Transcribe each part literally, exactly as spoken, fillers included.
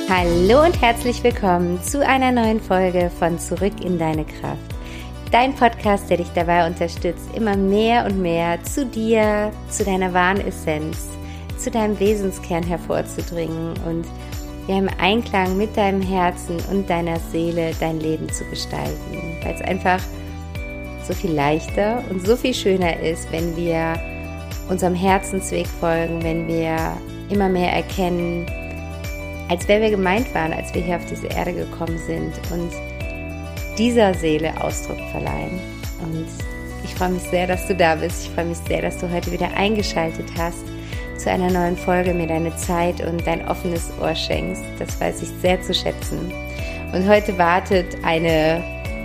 Hallo und herzlich willkommen zu einer neuen Folge von Zurück in deine Kraft. Dein Podcast, der dich dabei unterstützt, immer mehr und mehr zu dir, zu deiner wahren Essenz, zu deinem Wesenskern hervorzudringen und ja, im Einklang mit deinem Herzen und deiner Seele dein Leben zu gestalten. Weil es einfach so viel leichter und so viel schöner ist, wenn wir unserem Herzensweg folgen, wenn wir immer mehr erkennen, als wer wir gemeint waren, als wir hier auf diese Erde gekommen sind und dieser Seele Ausdruck verleihen. Und ich freue mich sehr, dass du da bist. Ich freue mich sehr, dass du heute wieder eingeschaltet hast zu einer neuen Folge, mir deine Zeit und dein offenes Ohr schenkst. Das weiß ich sehr zu schätzen. Und heute wartet eine,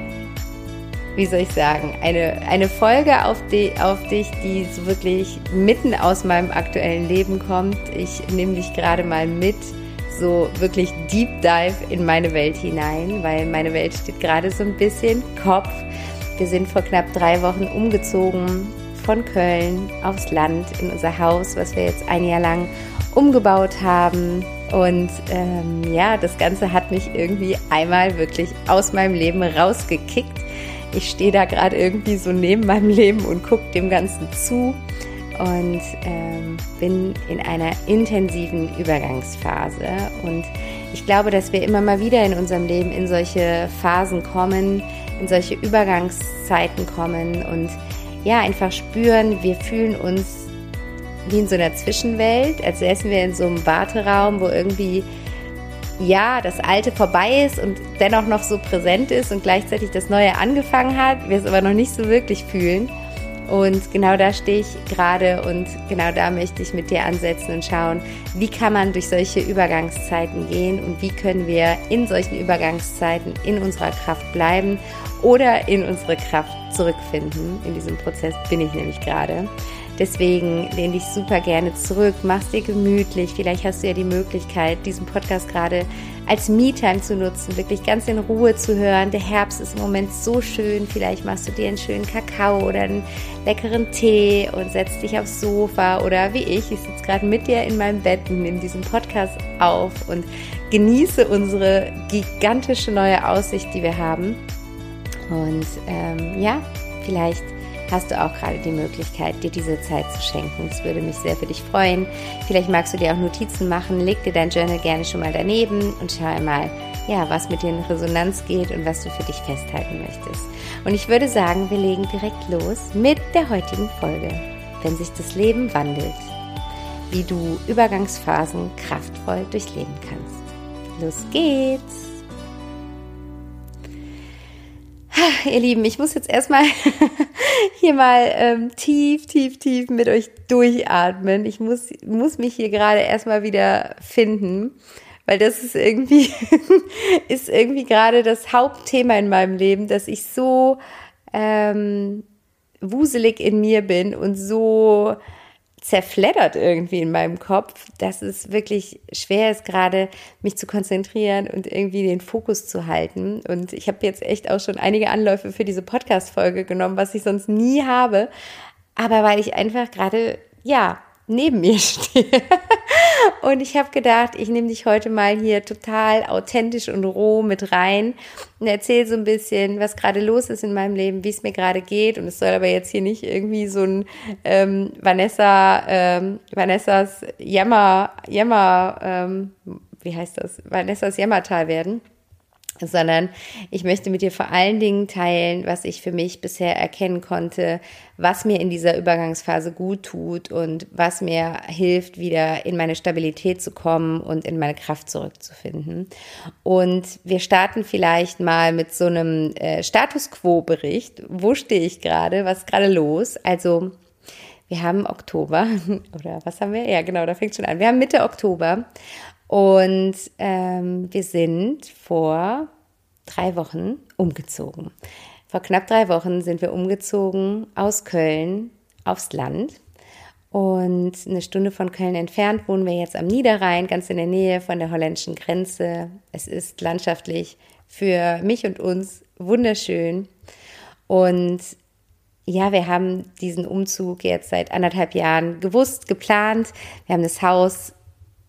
wie soll ich sagen, eine, eine Folge auf, die, auf dich, die so wirklich mitten aus meinem aktuellen Leben kommt. Ich nehme dich gerade mal mit, so wirklich Deep Dive in meine Welt hinein, weil meine Welt steht gerade so ein bisschen Kopf. Wir sind vor knapp drei Wochen umgezogen von Köln aufs Land in unser Haus, was wir jetzt ein Jahr lang umgebaut haben. Und ähm, ja, das Ganze hat mich irgendwie einmal wirklich aus meinem Leben rausgekickt. Ich stehe da gerade irgendwie so neben meinem Leben und gucke dem Ganzen zu und ähm, bin in einer intensiven Übergangsphase. Und ich glaube, dass wir immer mal wieder in unserem Leben in solche Phasen kommen, in solche Übergangszeiten kommen und ja, einfach spüren, wir fühlen uns wie in so einer Zwischenwelt, als säßen wir in so einem Warteraum, wo irgendwie ja, das Alte vorbei ist und dennoch noch so präsent ist und gleichzeitig das Neue angefangen hat, wir es aber noch nicht so wirklich fühlen. Und genau da stehe ich gerade und genau da möchte ich mit dir ansetzen und schauen, wie kann man durch solche Übergangszeiten gehen und wie können wir in solchen Übergangszeiten in unserer Kraft bleiben oder in unsere Kraft zurückfinden. In diesem Prozess bin ich nämlich gerade. Deswegen lehn dich super gerne zurück, mach's dir gemütlich. Vielleicht hast du ja die Möglichkeit, diesen Podcast gerade als Me-Time zu nutzen, wirklich ganz in Ruhe zu hören. Der Herbst ist im Moment so schön. Vielleicht machst du dir einen schönen Kakao oder einen leckeren Tee und setzt dich aufs Sofa oder wie ich, ich sitze gerade mit dir in meinem Bett und nehme diesen Podcast auf und genieße unsere gigantische neue Aussicht, die wir haben. Und ähm, ja, vielleicht hast du auch gerade die Möglichkeit, dir diese Zeit zu schenken. Das würde mich sehr für dich freuen. Vielleicht magst du dir auch Notizen machen, leg dir dein Journal gerne schon mal daneben und schau einmal, ja, was mit dir in Resonanz geht und was du für dich festhalten möchtest. Und ich würde sagen, wir legen direkt los mit der heutigen Folge. Wenn sich das Leben wandelt, wie du Übergangsphasen kraftvoll durchleben kannst. Los geht's! Ihr Lieben, ich muss jetzt erstmal hier mal ähm, tief, tief, tief mit euch durchatmen. Ich muss, muss mich hier gerade erstmal wieder finden, weil das ist irgendwie, ist irgendwie gerade das Hauptthema in meinem Leben, dass ich so ähm, wuselig in mir bin und so zerfleddert irgendwie in meinem Kopf, dass es wirklich schwer ist, gerade mich zu konzentrieren und irgendwie den Fokus zu halten. Und ich habe jetzt echt auch schon einige Anläufe für diese Podcast-Folge genommen, was ich sonst nie habe. Aber weil ich einfach gerade, ja, neben mir stehe. Und ich habe gedacht, ich nehme dich heute mal hier total authentisch und roh mit rein und erzähle so ein bisschen, was gerade los ist in meinem Leben, wie es mir gerade geht. Und es soll aber jetzt hier nicht irgendwie so ein ähm, Vanessa, ähm, Vanessas Jammer, Jammer, ähm, wie heißt das? Vanessas Jammertal werden. Sondern ich möchte mit dir vor allen Dingen teilen, was ich für mich bisher erkennen konnte, was mir in dieser Übergangsphase gut tut und was mir hilft, wieder in meine Stabilität zu kommen und in meine Kraft zurückzufinden. Und wir starten vielleicht mal mit so einem äh, Status-Quo-Bericht. Wo stehe ich gerade? Was ist gerade los? Also wir haben Oktober oder was haben wir? Ja, genau, da fängt es schon an. Wir haben Mitte Oktober. Und ähm, wir sind vor drei Wochen umgezogen. Vor knapp drei Wochen sind wir umgezogen aus Köln aufs Land. Und eine Stunde von Köln entfernt wohnen wir jetzt am Niederrhein, ganz in der Nähe von der holländischen Grenze. Es ist landschaftlich für mich und uns wunderschön. Und ja, wir haben diesen Umzug jetzt seit anderthalb Jahren gewusst, geplant. Wir haben das Haus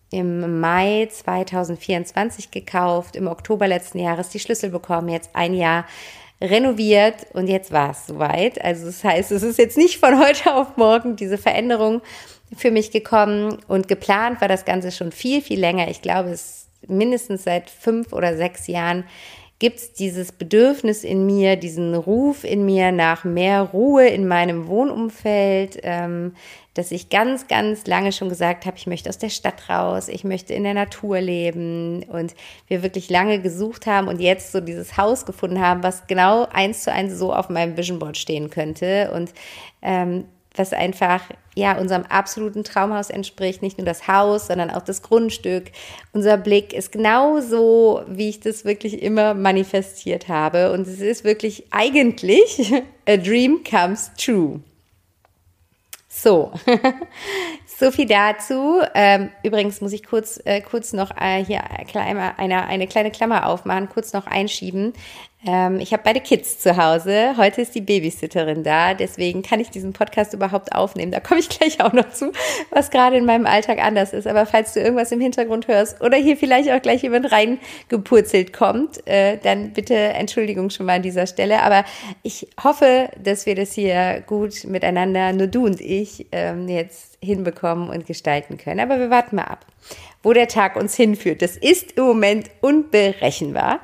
im Mai zwanzig vierundzwanzig gekauft, im Oktober letzten Jahres die Schlüssel bekommen, jetzt ein Jahr renoviert und jetzt war es soweit. Also das heißt, es ist jetzt nicht von heute auf morgen diese Veränderung für mich gekommen und geplant war das Ganze schon viel, viel länger. Ich glaube, es ist mindestens seit fünf oder sechs Jahren gibt es dieses Bedürfnis in mir, diesen Ruf in mir nach mehr Ruhe in meinem Wohnumfeld, ähm, dass ich ganz, ganz lange schon gesagt habe, ich möchte aus der Stadt raus, ich möchte in der Natur leben und wir wirklich lange gesucht haben und jetzt so dieses Haus gefunden haben, was genau eins zu eins so auf meinem Vision Board stehen könnte und ähm, was einfach ja unserem absoluten Traumhaus entspricht, nicht nur das Haus, sondern auch das Grundstück. Unser Blick ist genauso, wie ich das wirklich immer manifestiert habe und es ist wirklich eigentlich a dream comes true. So, so viel dazu. Ähm, übrigens muss ich kurz, äh, kurz noch äh, hier eine, eine, eine kleine Klammer aufmachen, kurz noch einschieben. Ähm, ich habe beide Kids zu Hause. Heute ist die Babysitterin da, deswegen kann ich diesen Podcast überhaupt aufnehmen. Da komme ich gleich auch noch zu, was gerade in meinem Alltag anders ist. Aber falls du irgendwas im Hintergrund hörst oder hier vielleicht auch gleich jemand reingepurzelt kommt, äh, dann bitte Entschuldigung schon mal an dieser Stelle. Aber ich hoffe, dass wir das hier gut miteinander, nur du und ich, ähm, jetzt hinbekommen und gestalten können. Aber wir warten mal ab, wo der Tag uns hinführt. Das ist im Moment unberechenbar.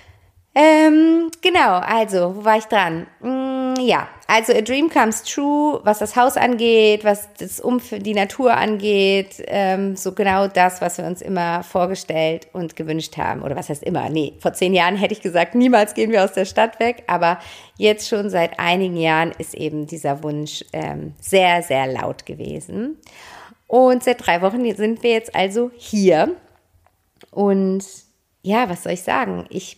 Ähm, genau, also, wo war ich dran? Mm, ja, also a dream comes true, was das Haus angeht, was das Umfeld, die Natur angeht, ähm, so genau das, was wir uns immer vorgestellt und gewünscht haben. Oder was heißt immer? Nee, vor zehn Jahren hätte ich gesagt, niemals gehen wir aus der Stadt weg, aber jetzt schon seit einigen Jahren ist eben dieser Wunsch ähm, sehr, sehr laut gewesen. Und seit drei Wochen sind wir jetzt also hier und ja, was soll ich sagen? Ich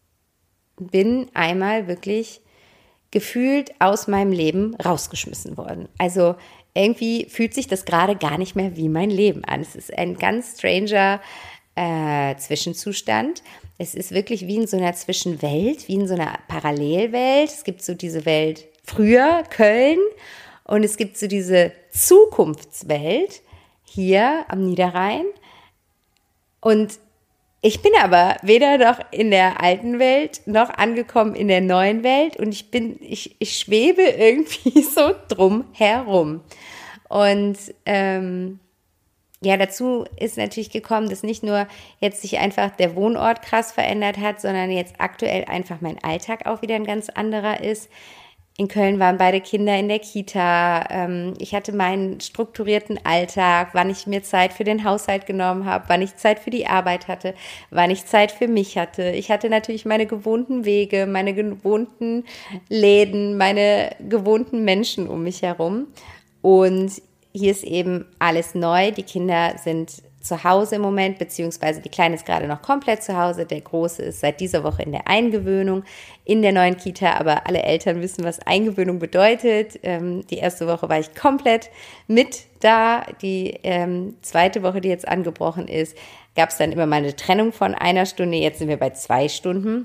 bin einmal wirklich gefühlt aus meinem Leben rausgeschmissen worden. Also irgendwie fühlt sich das gerade gar nicht mehr wie mein Leben an. Es ist ein ganz stranger äh, Zwischenzustand. Es ist wirklich wie in so einer Zwischenwelt, wie in so einer Parallelwelt. Es gibt so diese Welt früher, Köln, und es gibt so diese Zukunftswelt hier am Niederrhein. Und ich bin aber weder noch in der alten Welt noch angekommen in der neuen Welt und ich bin, ich, ich schwebe irgendwie so drum herum. Und ähm, ja, dazu ist natürlich gekommen, dass nicht nur jetzt sich einfach der Wohnort krass verändert hat, sondern jetzt aktuell einfach mein Alltag auch wieder ein ganz anderer ist. In Köln waren beide Kinder in der Kita. Ich hatte meinen strukturierten Alltag, wann ich mir Zeit für den Haushalt genommen habe, wann ich Zeit für die Arbeit hatte, wann ich Zeit für mich hatte. Ich hatte natürlich meine gewohnten Wege, meine gewohnten Läden, meine gewohnten Menschen um mich herum. Und hier ist eben alles neu. Die Kinder sind zu Hause im Moment, beziehungsweise die Kleine ist gerade noch komplett zu Hause. Der Große ist seit dieser Woche in der Eingewöhnung in der neuen Kita, aber alle Eltern wissen, was Eingewöhnung bedeutet. Ähm, die erste Woche war ich komplett mit da. Die ähm, zweite Woche, die jetzt angebrochen ist, gab es dann immer mal eine Trennung von einer Stunde. Jetzt sind wir bei zwei Stunden.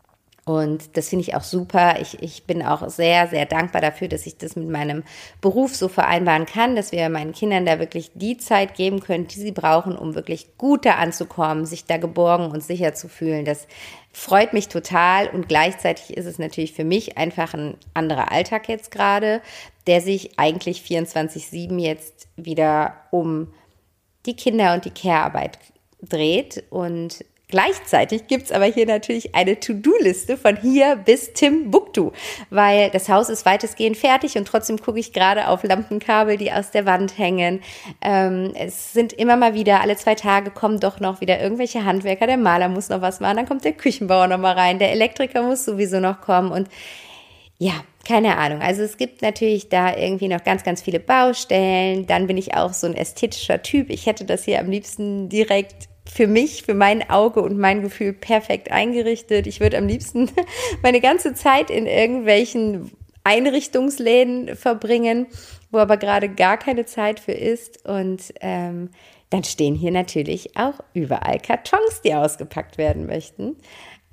Und das finde ich auch super. Ich, ich bin auch sehr, sehr dankbar dafür, dass ich das mit meinem Beruf so vereinbaren kann, dass wir meinen Kindern da wirklich die Zeit geben können, die sie brauchen, um wirklich gut da anzukommen, sich da geborgen und sicher zu fühlen. Das freut mich total und gleichzeitig ist es natürlich für mich einfach ein anderer Alltag jetzt gerade, der sich eigentlich vierundzwanzig sieben jetzt wieder um die Kinder und die Care-Arbeit dreht. Und gleichzeitig gibt's aber hier natürlich eine To-Do-Liste von hier bis Timbuktu, weil das Haus ist weitestgehend fertig und trotzdem gucke ich gerade auf Lampenkabel, die aus der Wand hängen. Ähm, es sind immer mal wieder, alle zwei Tage kommen doch noch wieder irgendwelche Handwerker, der Maler muss noch was machen, dann kommt der Küchenbauer noch mal rein, der Elektriker muss sowieso noch kommen und ja, keine Ahnung. Also es gibt natürlich da irgendwie noch ganz, ganz viele Baustellen. Dann bin ich auch so ein ästhetischer Typ. Ich hätte das hier am liebsten direkt für mich, für mein Auge und mein Gefühl perfekt eingerichtet. Ich würde am liebsten meine ganze Zeit in irgendwelchen Einrichtungsläden verbringen, wo aber gerade gar keine Zeit für ist. Und ähm, dann stehen hier natürlich auch überall Kartons, die ausgepackt werden möchten.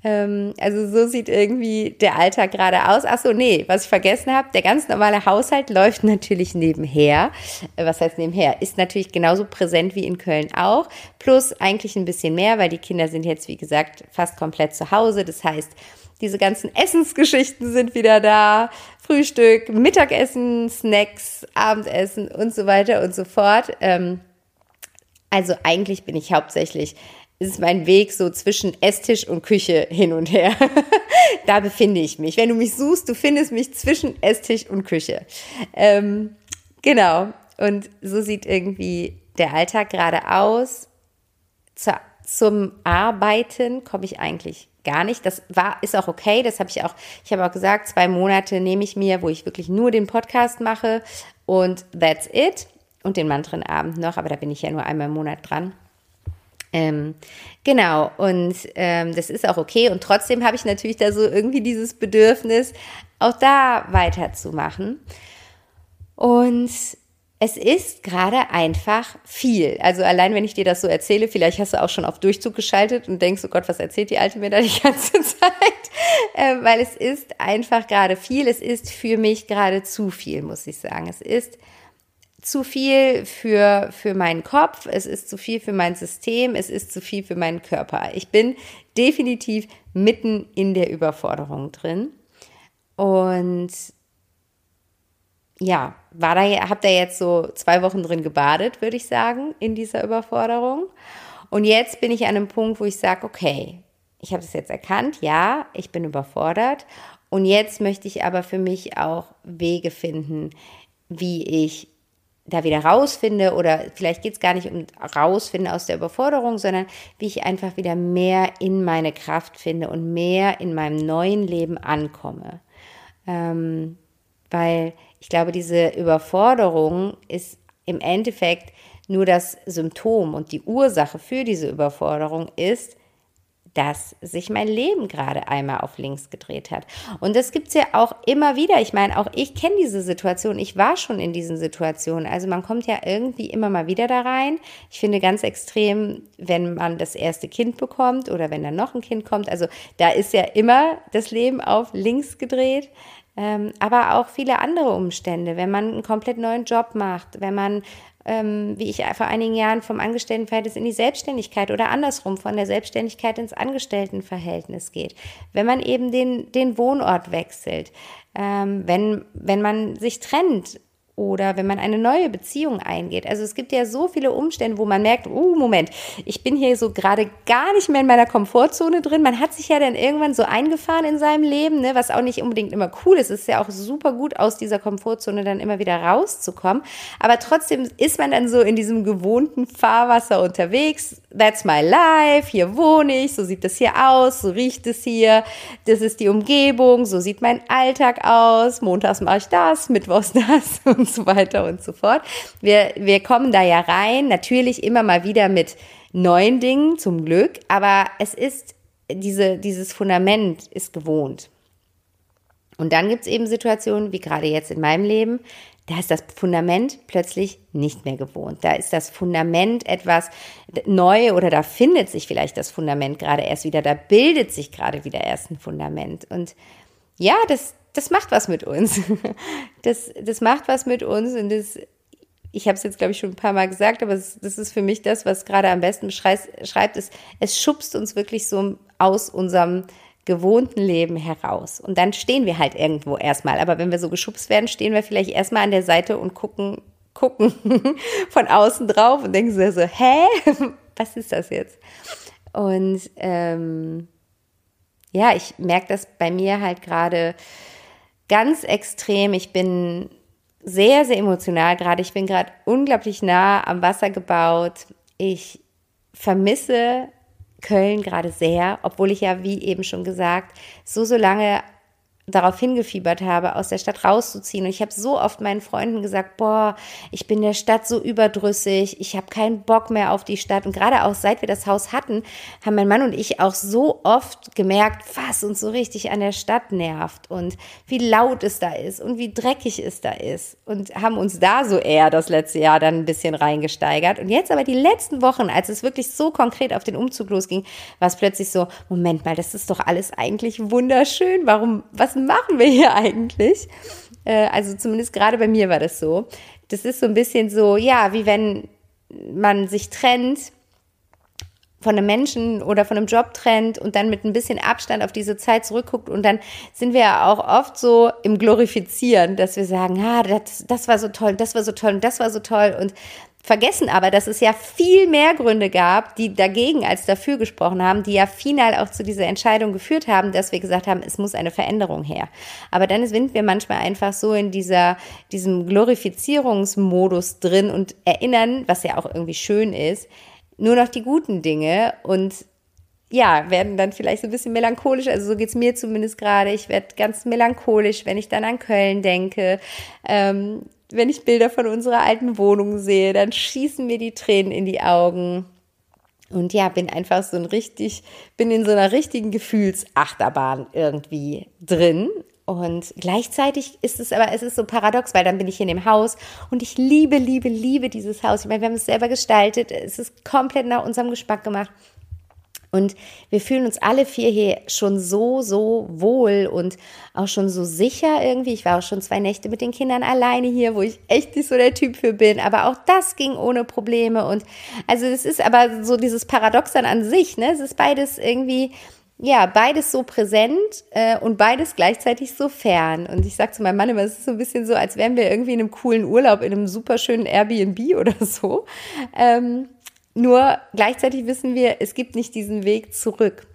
Ähm, also so sieht irgendwie der Alltag gerade aus. Ach so, nee, was ich vergessen habe, der ganz normale Haushalt läuft natürlich nebenher. Äh, was heißt nebenher? Ist natürlich genauso präsent wie in Köln auch. Plus eigentlich ein bisschen mehr, weil die Kinder sind jetzt, wie gesagt, fast komplett zu Hause. Das heißt, diese ganzen Essensgeschichten sind wieder da. Frühstück, Mittagessen, Snacks, Abendessen und so weiter und so fort. Ähm, also eigentlich bin ich hauptsächlich, ist mein Weg so zwischen Esstisch und Küche hin und her. Da befinde ich mich. Wenn du mich suchst, du findest mich zwischen Esstisch und Küche. Ähm, genau. Und so sieht irgendwie der Alltag gerade aus. Zu, zum Arbeiten komme ich eigentlich gar nicht. Das war, ist auch okay. Das habe ich auch, ich habe auch gesagt, zwei Monate nehme ich mir, wo ich wirklich nur den Podcast mache und that's it. Und den Mantrenabend noch, aber da bin ich ja nur einmal im Monat dran. Ähm, genau, und ähm, das ist auch okay. Und trotzdem habe ich natürlich da so irgendwie dieses Bedürfnis, auch da weiterzumachen. Und es ist gerade einfach viel. Also allein, wenn ich dir das so erzähle, vielleicht hast du auch schon auf Durchzug geschaltet und denkst, oh Gott, was erzählt die Alte mir da die ganze Zeit? Äh, weil es ist einfach gerade viel. Es ist für mich gerade zu viel, muss ich sagen. Es ist zu viel für, für meinen Kopf, es ist zu viel für mein System, es ist zu viel für meinen Körper. Ich bin definitiv mitten in der Überforderung drin und ja, war da, hab da jetzt so zwei Wochen drin gebadet, würde ich sagen, in dieser Überforderung. Und jetzt bin ich an einem Punkt, wo ich sage, okay, ich habe das jetzt erkannt, ja, ich bin überfordert und jetzt möchte ich aber für mich auch Wege finden, wie ich da wieder rausfinde, oder vielleicht geht es gar nicht um rausfinden aus der Überforderung, sondern wie ich einfach wieder mehr in meine Kraft finde und mehr in meinem neuen Leben ankomme. Ähm, weil ich glaube, diese Überforderung ist im Endeffekt nur das Symptom und die Ursache für diese Überforderung ist, dass sich mein Leben gerade einmal auf links gedreht hat. Und das gibt es ja auch immer wieder. Ich meine, auch ich kenne diese Situation. Ich war schon in diesen Situationen. Also man kommt ja irgendwie immer mal wieder da rein. Ich finde ganz extrem, wenn man das erste Kind bekommt oder wenn dann noch ein Kind kommt. Also da ist ja immer das Leben auf links gedreht. Ähm, aber auch viele andere Umstände, wenn man einen komplett neuen Job macht, wenn man Ähm, wie ich vor einigen Jahren vom Angestelltenverhältnis in die Selbstständigkeit oder andersrum von der Selbstständigkeit ins Angestelltenverhältnis geht, wenn man eben den, den Wohnort wechselt, ähm, wenn, wenn man sich trennt oder wenn man eine neue Beziehung eingeht. Also es gibt ja so viele Umstände, wo man merkt, oh Moment, ich bin hier so gerade gar nicht mehr in meiner Komfortzone drin. Man hat sich ja dann irgendwann so eingefahren in seinem Leben, ne, was auch nicht unbedingt immer cool ist. Es ist ja auch super gut, aus dieser Komfortzone dann immer wieder rauszukommen. Aber trotzdem ist man dann so in diesem gewohnten Fahrwasser unterwegs. That's my life, hier wohne ich, so sieht das hier aus, so riecht es hier, das ist die Umgebung, so sieht mein Alltag aus, montags mache ich das, mittwochs das und so weiter und so fort. Wir, wir kommen da ja rein, natürlich immer mal wieder mit neuen Dingen, zum Glück, aber es ist, diese, dieses Fundament ist gewohnt. Und dann gibt es eben Situationen, wie gerade jetzt in meinem Leben, da ist das Fundament plötzlich nicht mehr gewohnt. Da ist das Fundament etwas neu oder da findet sich vielleicht das Fundament gerade erst wieder, da bildet sich gerade wieder erst ein Fundament. Und ja, das, das macht was mit uns. Das, das macht was mit uns und das, ich habe es jetzt, glaube ich, schon ein paar Mal gesagt, aber das, das ist für mich das, was gerade am besten schreibt, ist, es schubst uns wirklich so aus unserem gewohnten Leben heraus. Und dann stehen wir halt irgendwo erstmal. Aber wenn wir so geschubst werden, stehen wir vielleicht erstmal an der Seite und gucken, gucken von außen drauf und denken so, so hä? Was ist das jetzt? Und ähm, ja, ich merke das bei mir halt gerade ganz extrem. Ich bin sehr, sehr emotional gerade. Ich bin gerade unglaublich nah am Wasser gebaut. Ich vermisse Köln gerade sehr, obwohl ich ja, wie eben schon gesagt, so, so lange darauf hingefiebert habe, aus der Stadt rauszuziehen. Und ich habe so oft meinen Freunden gesagt, boah, ich bin der Stadt so überdrüssig, ich habe keinen Bock mehr auf die Stadt. Und gerade auch seit wir das Haus hatten, haben mein Mann und ich auch so oft gemerkt, was uns so richtig an der Stadt nervt und wie laut es da ist und wie dreckig es da ist. Und haben uns da so eher das letzte Jahr dann ein bisschen reingesteigert. Und jetzt aber die letzten Wochen, als es wirklich so konkret auf den Umzug losging, war es plötzlich so, Moment mal, das ist doch alles eigentlich wunderschön. Warum, was machen wir hier eigentlich? Äh, also zumindest gerade bei mir war das so. Das ist so ein bisschen so, ja, wie wenn man sich trennt von einem Menschen oder von einem Job trennt und dann mit ein bisschen Abstand auf diese Zeit zurückguckt und dann sind wir ja auch oft so im Glorifizieren, dass wir sagen, ah, das, das war so toll, das war so toll und das war so toll und vergessen aber, dass es ja viel mehr Gründe gab, die dagegen als dafür gesprochen haben, die ja final auch zu dieser Entscheidung geführt haben, dass wir gesagt haben, es muss eine Veränderung her. Aber dann sind wir manchmal einfach so in dieser, diesem Glorifizierungsmodus drin und erinnern, was ja auch irgendwie schön ist, nur noch die guten Dinge und ja, werden dann vielleicht so ein bisschen melancholisch, also so geht's mir zumindest gerade. Ich werde ganz melancholisch, wenn ich dann an Köln denke. Ähm, wenn ich Bilder von unserer alten Wohnung sehe, dann schießen mir die Tränen in die Augen. Und ja, bin einfach so ein richtig, bin in so einer richtigen Gefühlsachterbahn irgendwie drin. Und gleichzeitig ist es aber, es ist so paradox, weil dann bin ich in dem Haus und ich liebe, liebe, liebe dieses Haus. Ich meine, wir haben es selber gestaltet, es ist komplett nach unserem Geschmack gemacht. Und wir fühlen uns alle vier hier schon so, so wohl und auch schon so sicher irgendwie. Ich war auch schon zwei Nächte mit den Kindern alleine hier, wo ich echt nicht so der Typ für bin. Aber auch das ging ohne Probleme. Und also es ist aber so dieses Paradoxon an sich, ne? Es ist beides irgendwie, ja, beides so präsent äh, und beides gleichzeitig so fern. Und ich sage zu meinem Mann immer, es ist so ein bisschen so, als wären wir irgendwie in einem coolen Urlaub, in einem super schönen Airbnb oder so. Ähm, Nur gleichzeitig wissen wir, es gibt nicht diesen Weg zurück.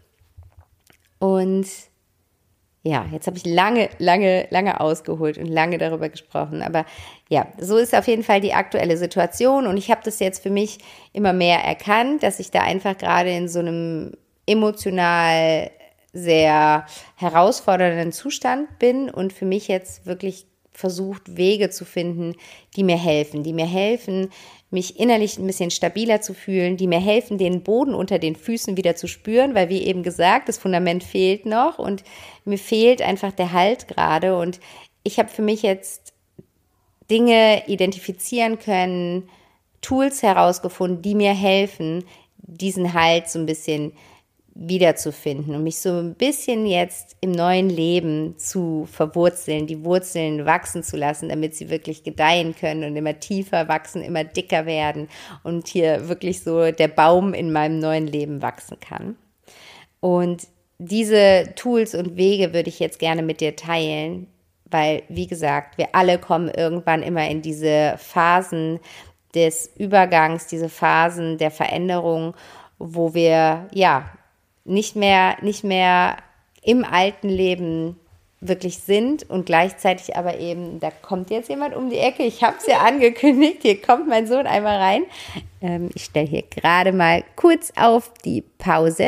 Und ja, jetzt habe ich lange, lange, lange ausgeholt und lange darüber gesprochen. Aber ja, so ist auf jeden Fall die aktuelle Situation. Und ich habe das jetzt für mich immer mehr erkannt, dass ich da einfach gerade in so einem emotional sehr herausfordernden Zustand bin und für mich jetzt wirklich versucht, Wege zu finden, die mir helfen, die mir helfen, mich innerlich ein bisschen stabiler zu fühlen, die mir helfen, den Boden unter den Füßen wieder zu spüren, weil wie eben gesagt, das Fundament fehlt noch und mir fehlt einfach der Halt gerade und ich habe für mich jetzt Dinge identifizieren können, Tools herausgefunden, die mir helfen, diesen Halt so ein bisschen wiederzufinden und mich so ein bisschen jetzt im neuen Leben zu verwurzeln, die Wurzeln wachsen zu lassen, damit sie wirklich gedeihen können und immer tiefer wachsen, immer dicker werden und hier wirklich so der Baum in meinem neuen Leben wachsen kann. Und diese Tools und Wege würde ich jetzt gerne mit dir teilen, weil, wie gesagt, wir alle kommen irgendwann immer in diese Phasen des Übergangs, diese Phasen der Veränderung, wo wir, ja, nicht mehr, nicht mehr im alten Leben wirklich sind und gleichzeitig aber eben, da kommt jetzt jemand um die Ecke, ich habe es ja angekündigt, hier kommt mein Sohn einmal rein. Ähm, ich stelle hier gerade mal kurz auf die Pause.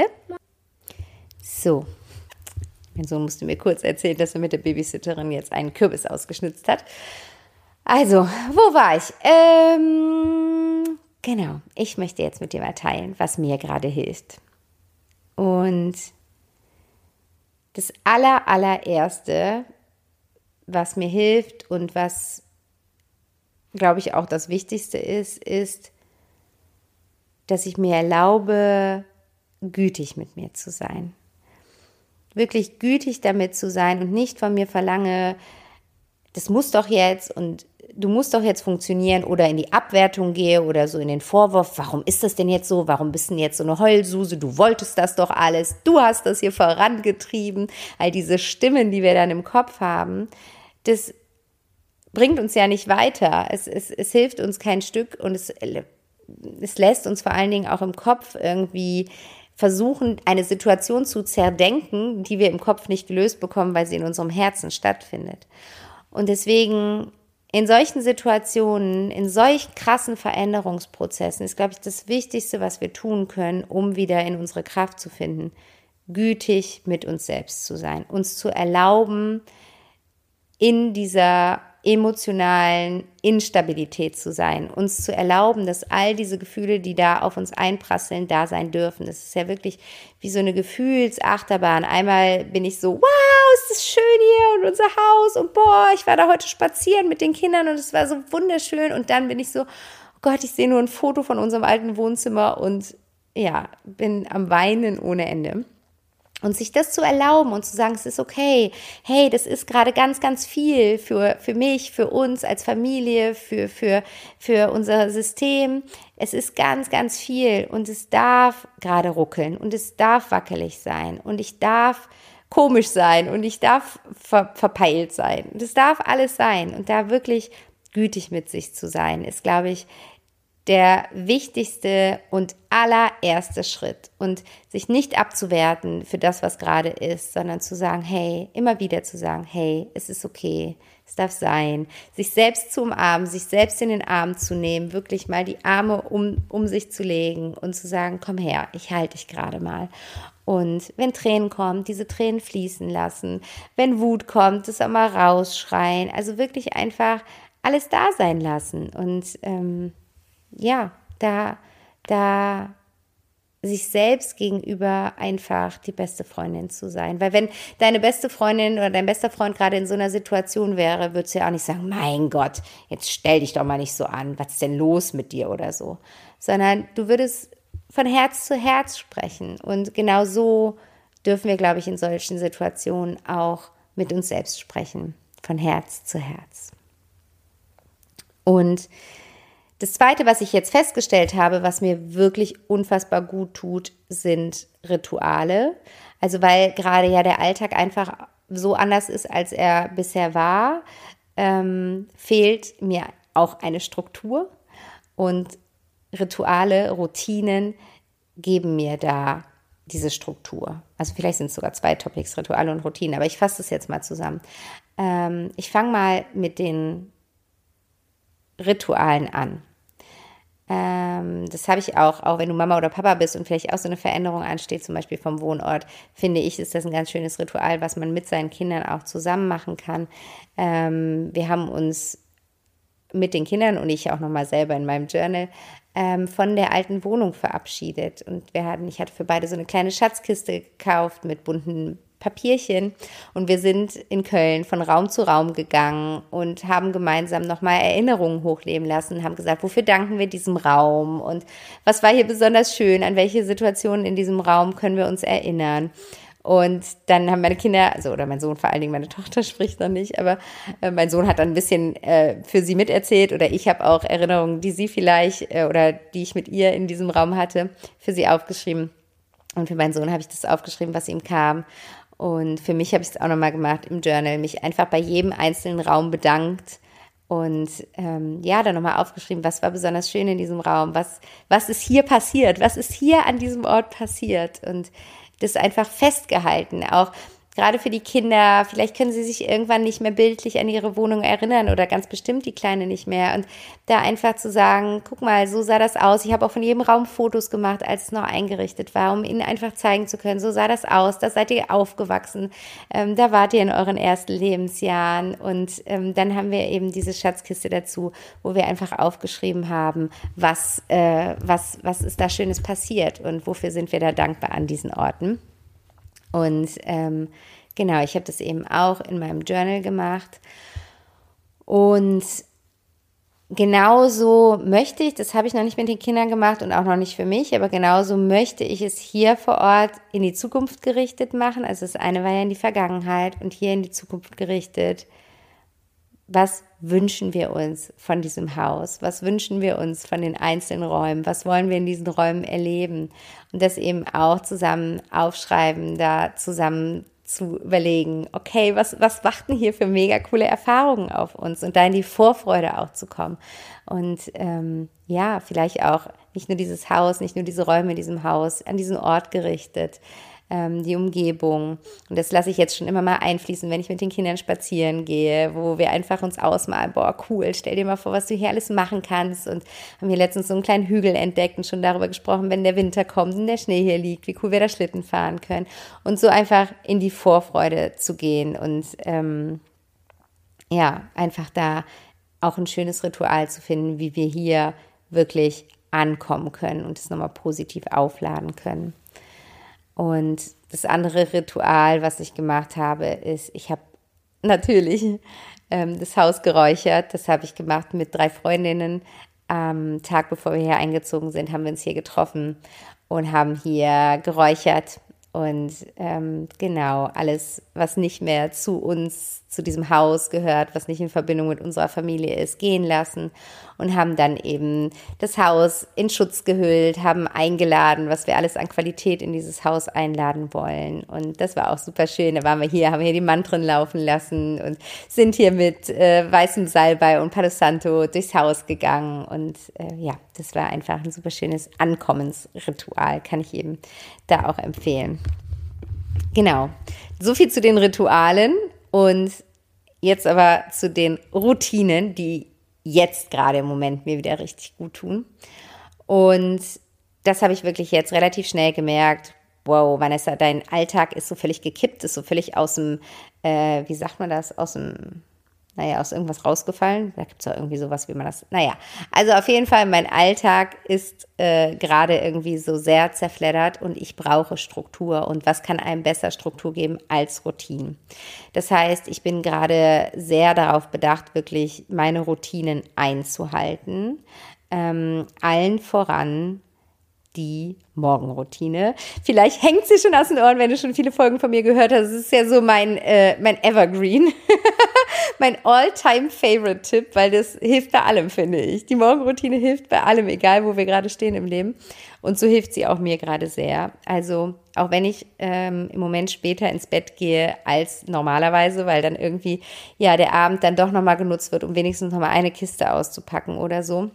So, mein Sohn musste mir kurz erzählen, dass er mit der Babysitterin jetzt einen Kürbis ausgeschnitzt hat. Also, wo war ich? Ähm, genau, ich möchte jetzt mit dir mal teilen, was mir gerade hilft. Und das aller, allererste, was mir hilft und was, glaube ich, auch das Wichtigste ist, ist, dass ich mir erlaube, gütig mit mir zu sein. Wirklich gütig damit zu sein und nicht von mir verlange, das muss doch jetzt und du musst doch jetzt funktionieren oder in die Abwertung gehe oder so in den Vorwurf, warum ist das denn jetzt so, warum bist du denn jetzt so eine Heulsuse, du wolltest das doch alles, du hast das hier vorangetrieben, all diese Stimmen, die wir dann im Kopf haben, das bringt uns ja nicht weiter, es, es, es hilft uns kein Stück und es, es lässt uns vor allen Dingen auch im Kopf irgendwie versuchen, eine Situation zu zerdenken, die wir im Kopf nicht gelöst bekommen, weil sie in unserem Herzen stattfindet. Und deswegen in solchen Situationen, in solch krassen Veränderungsprozessen ist, glaube ich, das Wichtigste, was wir tun können, um wieder in unsere Kraft zu finden, gütig mit uns selbst zu sein, uns zu erlauben, in dieser emotionalen Instabilität zu sein, uns zu erlauben, dass all diese Gefühle, die da auf uns einprasseln, da sein dürfen. Das ist ja wirklich wie so eine Gefühlsachterbahn. Einmal bin ich so, wow, ist das schön hier und unser Haus und boah, ich war da heute spazieren mit den Kindern und es war so wunderschön. Und dann bin ich so, oh Gott, ich sehe nur ein Foto von unserem alten Wohnzimmer und ja, bin am Weinen ohne Ende. Und sich das zu erlauben und zu sagen, es ist okay, hey, das ist gerade ganz, ganz viel für, für mich, für uns als Familie, für, für, für unser System. Es ist ganz, ganz viel und es darf gerade ruckeln und es darf wackelig sein und ich darf komisch sein und ich darf ver, verpeilt sein. Das darf alles sein und da wirklich gütig mit sich zu sein, ist, glaube ich, der wichtigste und allererste Schritt und sich nicht abzuwerten für das, was gerade ist, sondern zu sagen, hey, immer wieder zu sagen, hey, es ist okay, es darf sein, sich selbst zu umarmen, sich selbst in den Arm zu nehmen, wirklich mal die Arme um, um sich zu legen und zu sagen, komm her, ich halte dich gerade mal. Und wenn Tränen kommen, diese Tränen fließen lassen, wenn Wut kommt, das auch mal rausschreien, also wirklich einfach alles da sein lassen und ähm, ja, da, da sich selbst gegenüber einfach die beste Freundin zu sein. Weil wenn deine beste Freundin oder dein bester Freund gerade in so einer Situation wäre, würdest du ja auch nicht sagen, mein Gott, jetzt stell dich doch mal nicht so an, was ist denn los mit dir oder so. Sondern du würdest von Herz zu Herz sprechen. Und genau so dürfen wir, glaube ich, in solchen Situationen auch mit uns selbst sprechen. Von Herz zu Herz. Und das Zweite, was ich jetzt festgestellt habe, was mir wirklich unfassbar gut tut, sind Rituale. Also weil gerade ja der Alltag einfach so anders ist, als er bisher war, ähm, fehlt mir auch eine Struktur. Und Rituale, Routinen geben mir da diese Struktur. Also vielleicht sind es sogar zwei Topics, Rituale und Routinen, aber ich fasse das jetzt mal zusammen. Ähm, ich fange mal mit den Ritualen an. Ähm, das habe ich auch, auch wenn du Mama oder Papa bist und vielleicht auch so eine Veränderung ansteht, zum Beispiel vom Wohnort, finde ich, ist das ein ganz schönes Ritual, was man mit seinen Kindern auch zusammen machen kann. Ähm, wir haben uns mit den Kindern und ich auch nochmal selber in meinem Journal ähm, von der alten Wohnung verabschiedet. Und wir hatten, ich hatte für beide so eine kleine Schatzkiste gekauft mit bunten Papierchen und wir sind in Köln von Raum zu Raum gegangen und haben gemeinsam nochmal Erinnerungen hochleben lassen, haben gesagt, wofür danken wir diesem Raum und was war hier besonders schön, an welche Situationen in diesem Raum können wir uns erinnern. Und dann haben meine Kinder, also oder mein Sohn vor allen Dingen, meine Tochter spricht noch nicht, aber äh, mein Sohn hat dann ein bisschen äh, für sie miterzählt oder ich habe auch Erinnerungen, die sie vielleicht äh, oder die ich mit ihr in diesem Raum hatte, für sie aufgeschrieben. Und für meinen Sohn habe ich das aufgeschrieben, was ihm kam. Und für mich habe ich es auch nochmal gemacht im Journal, mich einfach bei jedem einzelnen Raum bedankt und ähm, ja, dann nochmal aufgeschrieben, was war besonders schön in diesem Raum, was, was ist hier passiert, was ist hier an diesem Ort passiert und das einfach festgehalten, auch gerade für die Kinder, vielleicht können sie sich irgendwann nicht mehr bildlich an ihre Wohnung erinnern oder ganz bestimmt die Kleine nicht mehr und da einfach zu sagen, guck mal, so sah das aus. Ich habe auch von jedem Raum Fotos gemacht, als es noch eingerichtet war, um ihnen einfach zeigen zu können, so sah das aus, da seid ihr aufgewachsen, ähm, da wart ihr in euren ersten Lebensjahren und ähm, dann haben wir eben diese Schatzkiste dazu, wo wir einfach aufgeschrieben haben, was, äh, was, was ist da Schönes passiert und wofür sind wir da dankbar an diesen Orten. Und ähm, genau, ich habe das eben auch in meinem Journal gemacht und genauso möchte ich, das habe ich noch nicht mit den Kindern gemacht und auch noch nicht für mich, aber genauso möchte ich es hier vor Ort in die Zukunft gerichtet machen. Also das eine war ja in die Vergangenheit und hier in die Zukunft gerichtet. Was wünschen wir uns von diesem Haus? Was wünschen wir uns von den einzelnen Räumen? Was wollen wir in diesen Räumen erleben? Und das eben auch zusammen aufschreiben, da zusammen zu überlegen, okay, was, was warten hier für mega coole Erfahrungen auf uns? Und da in die Vorfreude auch zu kommen. Und ähm, ja, vielleicht auch nicht nur dieses Haus, nicht nur diese Räume in diesem Haus, an diesen Ort gerichtet, ähm, die Umgebung. Und das lasse ich jetzt schon immer mal einfließen, wenn ich mit den Kindern spazieren gehe, wo wir einfach uns ausmalen, boah, cool, stell dir mal vor, was du hier alles machen kannst. Und haben hier letztens so einen kleinen Hügel entdeckt und schon darüber gesprochen, wenn der Winter kommt und der Schnee hier liegt, wie cool wir da Schlitten fahren können. Und so einfach in die Vorfreude zu gehen und ähm, ja, einfach da auch ein schönes Ritual zu finden, wie wir hier wirklich ankommen können und es nochmal positiv aufladen können. Und das andere Ritual, was ich gemacht habe, ist, ich habe natürlich ähm, das Haus geräuchert. Das habe ich gemacht mit drei Freundinnen. Am Tag, bevor wir hier eingezogen sind, haben wir uns hier getroffen und haben hier geräuchert. Und ähm, genau, alles, was nicht mehr zu uns, zu diesem Haus gehört, was nicht in Verbindung mit unserer Familie ist, gehen lassen und haben dann eben das Haus in Schutz gehüllt, haben eingeladen, was wir alles an Qualität in dieses Haus einladen wollen. Und das war auch super schön. Da waren wir hier, haben hier die Mantren laufen lassen und sind hier mit äh, weißem Salbei und Palo Santo durchs Haus gegangen. Und äh, ja, das war einfach ein super schönes Ankommensritual, kann ich eben da auch empfehlen. Genau, so viel zu den Ritualen und jetzt aber zu den Routinen, die jetzt gerade im Moment mir wieder richtig gut tun. Und das habe ich wirklich jetzt relativ schnell gemerkt. Wow, Vanessa, dein Alltag ist so völlig gekippt, ist so völlig aus dem, äh, wie sagt man das, aus dem, naja, aus irgendwas rausgefallen. Da gibt es ja irgendwie sowas, wie man das, naja. Also auf jeden Fall, mein Alltag ist äh, gerade irgendwie so sehr zerfleddert und ich brauche Struktur. Und was kann einem besser Struktur geben als Routinen? Das heißt, ich bin gerade sehr darauf bedacht, wirklich meine Routinen einzuhalten. Ähm, allen voran die Morgenroutine. Vielleicht hängt sie schon aus den Ohren, wenn du schon viele Folgen von mir gehört hast. Es ist ja so mein, äh, mein Evergreen, mein All-Time-Favorite-Tipp, weil das hilft bei allem, finde ich. Die Morgenroutine hilft bei allem, egal wo wir gerade stehen im Leben. Und so hilft sie auch mir gerade sehr. Also auch wenn ich ähm, im Moment später ins Bett gehe als normalerweise, weil dann irgendwie ja der Abend dann doch nochmal genutzt wird, um wenigstens nochmal eine Kiste auszupacken oder so.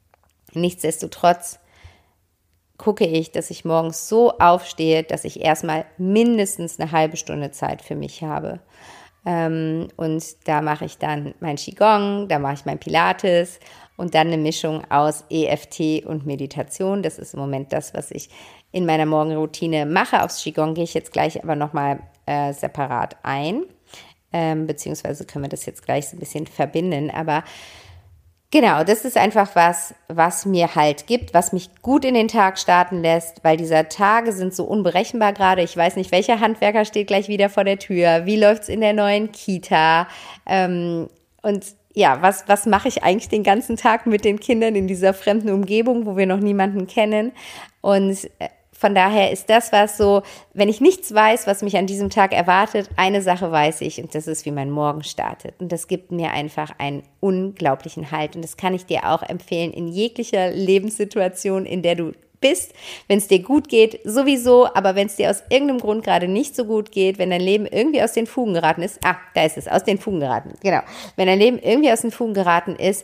Nichtsdestotrotz gucke ich, dass ich morgens so aufstehe, dass ich erstmal mindestens eine halbe Stunde Zeit für mich habe. Ähm, und da mache ich dann mein Qigong, da mache ich mein Pilates und dann eine Mischung aus E F T und Meditation. Das ist im Moment das, was ich in meiner Morgenroutine mache. Aufs Qigong gehe ich jetzt gleich aber nochmal äh, separat ein, ähm, beziehungsweise können wir das jetzt gleich so ein bisschen verbinden, aber genau, das ist einfach was, was mir halt gibt, was mich gut in den Tag starten lässt, weil diese Tage sind so unberechenbar gerade. Ich weiß nicht, welcher Handwerker steht gleich wieder vor der Tür, wie läuft's in der neuen Kita ähm, und ja, was, was mache ich eigentlich den ganzen Tag mit den Kindern in dieser fremden Umgebung, wo wir noch niemanden kennen und äh, von daher ist das was so, wenn ich nichts weiß, was mich an diesem Tag erwartet, eine Sache weiß ich und das ist, wie mein Morgen startet. Und das gibt mir einfach einen unglaublichen Halt und das kann ich dir auch empfehlen in jeglicher Lebenssituation, in der du bist. Wenn es dir gut geht, sowieso, aber wenn es dir aus irgendeinem Grund gerade nicht so gut geht, wenn dein Leben irgendwie aus den Fugen geraten ist, ah, da ist es, aus den Fugen geraten, genau. Wenn dein Leben irgendwie aus den Fugen geraten ist,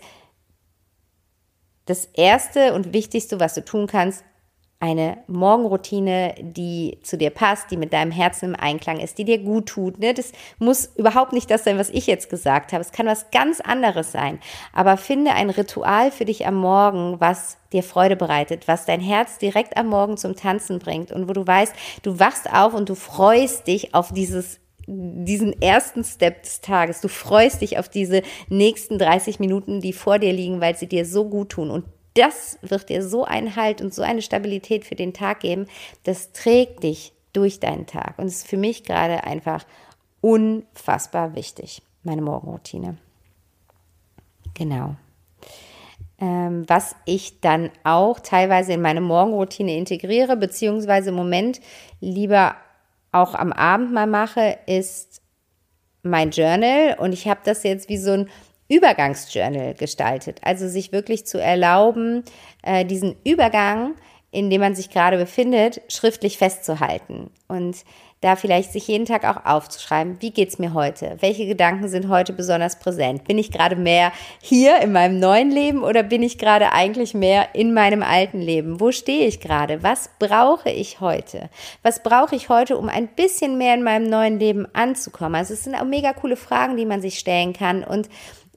das Erste und Wichtigste, was du tun kannst, eine Morgenroutine, die zu dir passt, die mit deinem Herzen im Einklang ist, die dir gut tut. Ne? Das muss überhaupt nicht das sein, was ich jetzt gesagt habe. Es kann was ganz anderes sein. Aber finde ein Ritual für dich am Morgen, was dir Freude bereitet, was dein Herz direkt am Morgen zum Tanzen bringt und wo du weißt, du wachst auf und du freust dich auf dieses diesen ersten Step des Tages. Du freust dich auf diese nächsten dreißig Minuten, die vor dir liegen, weil sie dir so gut tun. Und das wird dir so einen Halt und so eine Stabilität für den Tag geben, das trägt dich durch deinen Tag. Und es ist für mich gerade einfach unfassbar wichtig, meine Morgenroutine. Genau. Ähm, was ich dann auch teilweise in meine Morgenroutine integriere, beziehungsweise im Moment lieber auch am Abend mal mache, ist mein Journal. Und ich habe das jetzt wie so ein Übergangsjournal gestaltet, also sich wirklich zu erlauben, äh, diesen Übergang, in dem man sich gerade befindet, schriftlich festzuhalten. Und da vielleicht sich jeden Tag auch aufzuschreiben, wie geht's mir heute? Welche Gedanken sind heute besonders präsent? Bin ich gerade mehr hier in meinem neuen Leben oder bin ich gerade eigentlich mehr in meinem alten Leben? Wo stehe ich gerade? Was brauche ich heute? Was brauche ich heute, um ein bisschen mehr in meinem neuen Leben anzukommen? Also es sind auch mega coole Fragen, die man sich stellen kann, und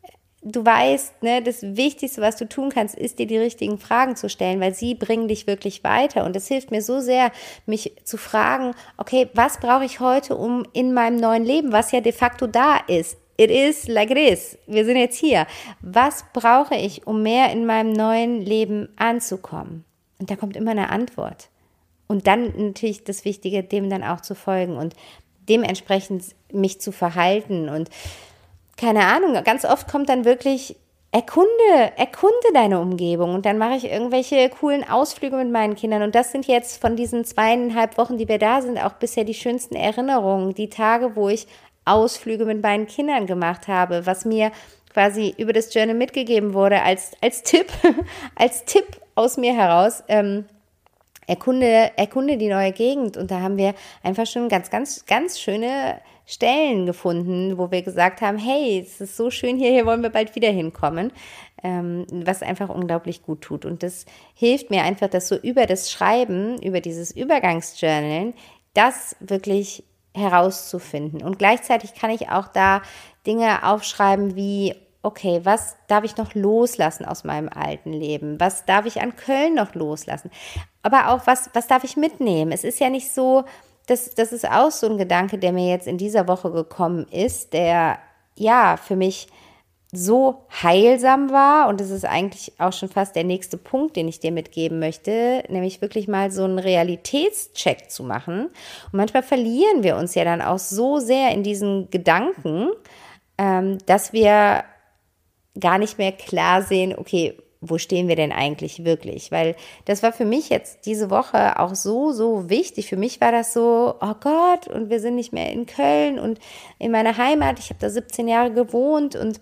du weißt, ne, das Wichtigste, was du tun kannst, ist dir die richtigen Fragen zu stellen, weil sie bringen dich wirklich weiter. Und es hilft mir so sehr, mich zu fragen, okay, was brauche ich heute, um in meinem neuen Leben, was ja de facto da ist, it is like it is, wir sind jetzt hier, was brauche ich, um mehr in meinem neuen Leben anzukommen? Und da kommt immer eine Antwort. Und dann natürlich das Wichtige, dem dann auch zu folgen und dementsprechend mich zu verhalten. Und keine Ahnung, ganz oft kommt dann wirklich, erkunde, erkunde deine Umgebung, und dann mache ich irgendwelche coolen Ausflüge mit meinen Kindern, und das sind jetzt von diesen zweieinhalb Wochen, die wir da sind, auch bisher die schönsten Erinnerungen, die Tage, wo ich Ausflüge mit meinen Kindern gemacht habe, was mir quasi über das Journal mitgegeben wurde als, als Tipp, als Tipp aus mir heraus, ähm, erkunde, erkunde die neue Gegend, und da haben wir einfach schon ganz, ganz, ganz schöne Stellen gefunden, wo wir gesagt haben, hey, es ist so schön hier, hier wollen wir bald wieder hinkommen, ähm, was einfach unglaublich gut tut. Und das hilft mir einfach, dass so über das Schreiben, über dieses Übergangsjournalen, das wirklich herauszufinden. Und gleichzeitig kann ich auch da Dinge aufschreiben wie, okay, was darf ich noch loslassen aus meinem alten Leben? Was darf ich an Köln noch loslassen? Aber auch, was, was darf ich mitnehmen? Es ist ja nicht so, Das, das ist auch so ein Gedanke, der mir jetzt in dieser Woche gekommen ist, der ja für mich so heilsam war, und das ist eigentlich auch schon fast der nächste Punkt, den ich dir mitgeben möchte, nämlich wirklich mal so einen Realitätscheck zu machen. Und manchmal verlieren wir uns ja dann auch so sehr in diesen Gedanken, ähm, dass wir gar nicht mehr klar sehen, okay, wo stehen wir denn eigentlich wirklich? Weil das war für mich jetzt diese Woche auch so, so wichtig. Für mich war das so, oh Gott, und wir sind nicht mehr in Köln und in meiner Heimat. Ich habe da siebzehn Jahre gewohnt, und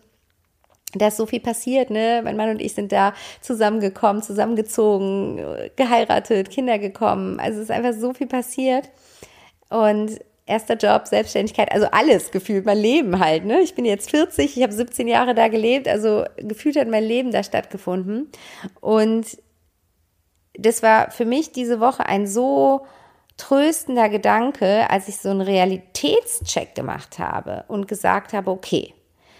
da ist so viel passiert, ne? Mein Mann und ich sind da zusammengekommen, zusammengezogen, geheiratet, Kinder gekommen. Also es ist einfach so viel passiert. Und erster Job, Selbstständigkeit, also alles gefühlt, mein Leben halt, ne? Ich bin jetzt vierzig, ich habe siebzehn Jahre da gelebt, also gefühlt hat mein Leben da stattgefunden. Und das war für mich diese Woche ein so tröstender Gedanke, als ich so einen Realitätscheck gemacht habe und gesagt habe, okay,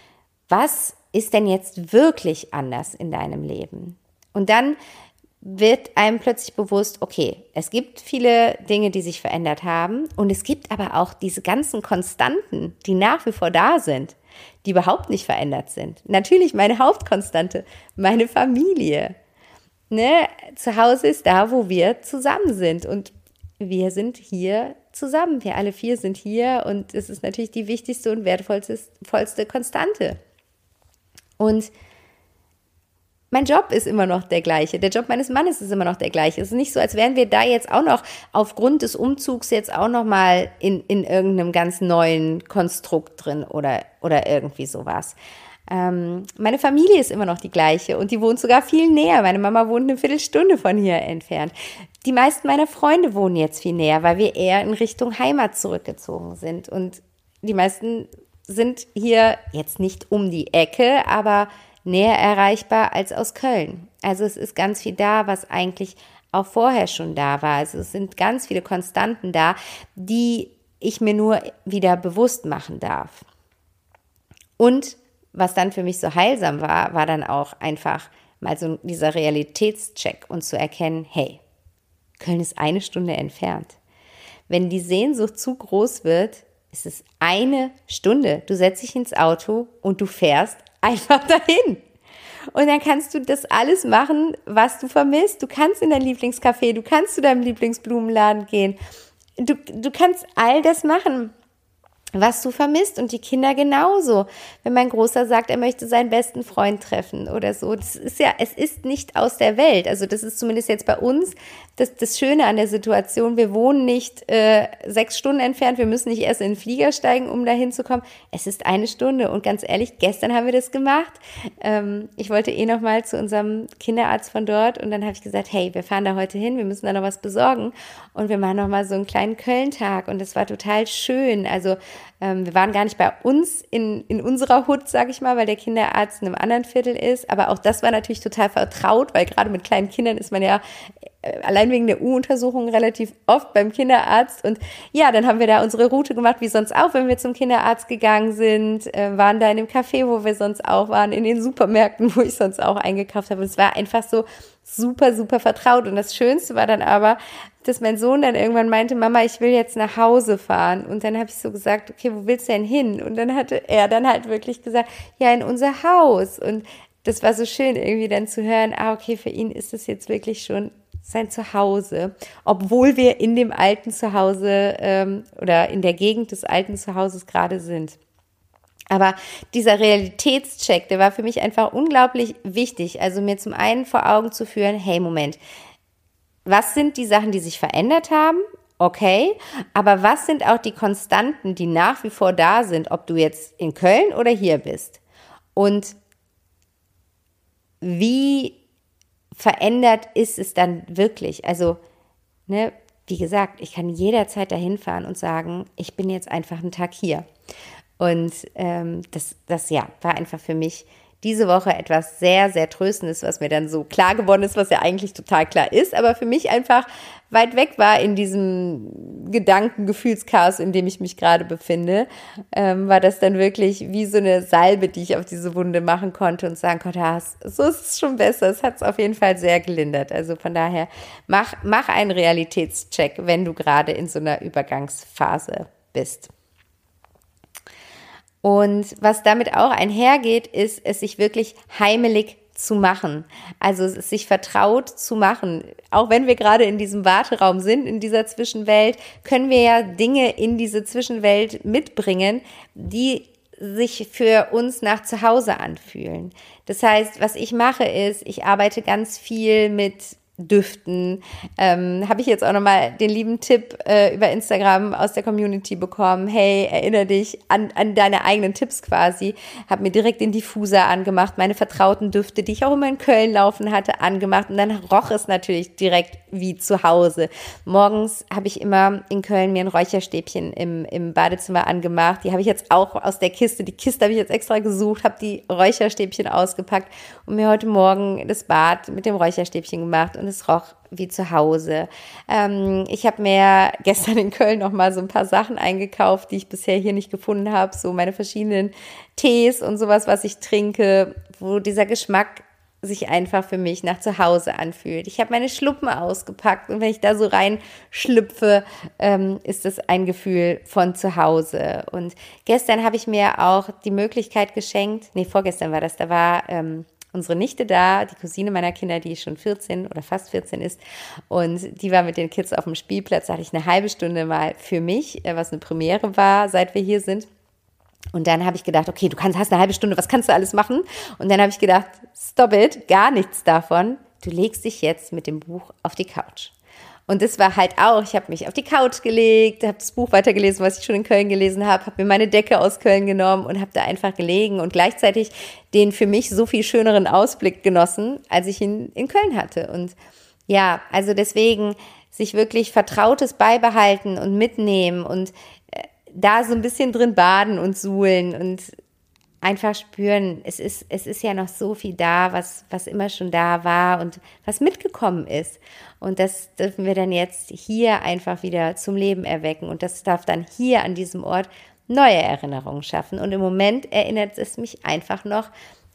was ist denn jetzt wirklich anders in deinem Leben? Und dann wird einem plötzlich bewusst, okay, es gibt viele Dinge, die sich verändert haben, und es gibt aber auch diese ganzen Konstanten, die nach wie vor da sind, die überhaupt nicht verändert sind. Natürlich meine Hauptkonstante, meine Familie. Ne? Zu Hause ist da, wo wir zusammen sind, und wir sind hier zusammen. Wir alle vier sind hier, und es ist natürlich die wichtigste und wertvollste vollste Konstante. Und mein Job ist immer noch der gleiche, der Job meines Mannes ist immer noch der gleiche. Es ist nicht so, als wären wir da jetzt auch noch aufgrund des Umzugs jetzt auch noch mal in, in irgendeinem ganz neuen Konstrukt drin oder, oder irgendwie sowas. Ähm, meine Familie ist immer noch die gleiche, und die wohnt sogar viel näher. Meine Mama wohnt eine Viertelstunde von hier entfernt. Die meisten meiner Freunde wohnen jetzt viel näher, weil wir eher in Richtung Heimat zurückgezogen sind. Und die meisten sind hier jetzt nicht um die Ecke, aber näher erreichbar als aus Köln. Also es ist ganz viel da, was eigentlich auch vorher schon da war. Also es sind ganz viele Konstanten da, die ich mir nur wieder bewusst machen darf. Und was dann für mich so heilsam war, war dann auch einfach mal so dieser Realitätscheck und zu erkennen, hey, Köln ist eine Stunde entfernt. Wenn die Sehnsucht zu groß wird, ist es eine Stunde. Du setzt dich ins Auto und du fährst einfach dahin. Und dann kannst du das alles machen, was du vermisst. Du kannst in dein Lieblingscafé, du kannst zu deinem Lieblingsblumenladen gehen. Du, du kannst all das machen, was du vermisst, und die Kinder genauso. Wenn mein Großer sagt, er möchte seinen besten Freund treffen oder so, das ist ja, es ist nicht aus der Welt. Also das ist zumindest jetzt bei uns das, das Schöne an der Situation, wir wohnen nicht äh, sechs Stunden entfernt, wir müssen nicht erst in den Flieger steigen, um da hinzukommen. Es ist eine Stunde und ganz ehrlich, gestern haben wir das gemacht. Ähm, ich wollte eh noch mal zu unserem Kinderarzt von dort und dann habe ich gesagt, hey, wir fahren da heute hin, wir müssen da noch was besorgen und wir machen noch mal so einen kleinen Köln-Tag und das war total schön. Also ähm, wir waren gar nicht bei uns in, in unserer Hut, sag ich mal, weil der Kinderarzt in einem anderen Viertel ist, aber auch das war natürlich total vertraut, weil gerade mit kleinen Kindern ist man ja allein wegen der U-Untersuchung relativ oft beim Kinderarzt und ja, dann haben wir da unsere Route gemacht, wie sonst auch, wenn wir zum Kinderarzt gegangen sind, äh, waren da in dem Café, wo wir sonst auch waren, in den Supermärkten, wo ich sonst auch eingekauft habe und es war einfach so super, super vertraut und das Schönste war dann aber, dass mein Sohn dann irgendwann meinte, Mama, ich will jetzt nach Hause fahren und dann habe ich so gesagt, okay, wo willst du denn hin? Und dann hatte er dann halt wirklich gesagt, ja, in unser Haus und das war so schön irgendwie dann zu hören, ah, okay, für ihn ist es jetzt wirklich schon sein Zuhause, obwohl wir in dem alten Zuhause ähm, oder in der Gegend des alten Zuhauses gerade sind. Aber dieser Realitätscheck, der war für mich einfach unglaublich wichtig, also mir zum einen vor Augen zu führen, hey, Moment, was sind die Sachen, die sich verändert haben? Okay, aber was sind auch die Konstanten, die nach wie vor da sind, ob du jetzt in Köln oder hier bist? Und wie verändert ist es dann wirklich? Also, ne, wie gesagt, ich kann jederzeit dahin fahren und sagen, ich bin jetzt einfach einen Tag hier. Und ähm, das, das ja, war einfach für mich diese Woche etwas sehr, sehr Tröstendes, was mir dann so klar geworden ist, was ja eigentlich total klar ist, aber für mich einfach weit weg war in diesem Gedanken-Gefühlschaos, in dem ich mich gerade befinde, ähm, war das dann wirklich wie so eine Salbe, die ich auf diese Wunde machen konnte und sagen konnte, ah, so ist es schon besser. Es hat es auf jeden Fall sehr gelindert. Also von daher, mach, mach einen Realitätscheck, wenn du gerade in so einer Übergangsphase bist. Und was damit auch einhergeht, ist, es sich wirklich heimelig zu machen. Also es sich vertraut zu machen. Auch wenn wir gerade in diesem Warteraum sind, in dieser Zwischenwelt, können wir ja Dinge in diese Zwischenwelt mitbringen, die sich für uns nach zu Hause anfühlen. Das heißt, was ich mache ist, ich arbeite ganz viel mit Düften. Ähm, habe ich jetzt auch nochmal den lieben Tipp äh, über Instagram aus der Community bekommen. Hey, erinnere dich an, an deine eigenen Tipps quasi. Habe mir direkt den Diffuser angemacht, meine vertrauten Düfte, die ich auch immer in Köln laufen hatte, angemacht. Und dann roch es natürlich direkt wie zu Hause. Morgens habe ich immer in Köln mir ein Räucherstäbchen im, im Badezimmer angemacht. Die habe ich jetzt auch aus der Kiste. Die Kiste habe ich jetzt extra gesucht, habe die Räucherstäbchen ausgepackt und mir heute Morgen das Bad mit dem Räucherstäbchen gemacht. Und es roch wie zu Hause. Ähm, ich habe mir gestern in Köln noch mal so ein paar Sachen eingekauft, die ich bisher hier nicht gefunden habe. So meine verschiedenen Tees und sowas, was ich trinke, wo dieser Geschmack sich einfach für mich nach zu Hause anfühlt. Ich habe meine Schluppen ausgepackt und wenn ich da so reinschlüpfe, ähm, ist das ein Gefühl von zu Hause. Und gestern habe ich mir auch die Möglichkeit geschenkt, nee, vorgestern war das, da war ähm, unsere Nichte da, die Cousine meiner Kinder, die schon vierzehn oder fast vierzehn ist und die war mit den Kids auf dem Spielplatz, da hatte ich eine halbe Stunde mal für mich, was eine Premiere war, seit wir hier sind. Und dann habe ich gedacht, okay, du kannst, hast eine halbe Stunde, was kannst du alles machen? Und dann habe ich gedacht, stop it, gar nichts davon. Du legst dich jetzt mit dem Buch auf die Couch. Und das war halt auch, ich habe mich auf die Couch gelegt, habe das Buch weitergelesen, was ich schon in Köln gelesen habe, habe mir meine Decke aus Köln genommen und habe da einfach gelegen und gleichzeitig den für mich so viel schöneren Ausblick genossen, als ich ihn in Köln hatte. Und ja, also deswegen sich wirklich Vertrautes beibehalten und mitnehmen und da so ein bisschen drin baden und suhlen und einfach spüren, es ist, es ist ja noch so viel da, was, was immer schon da war und was mitgekommen ist. Und das dürfen wir dann jetzt hier einfach wieder zum Leben erwecken. Und das darf dann hier an diesem Ort neue Erinnerungen schaffen. Und im Moment erinnert es mich einfach noch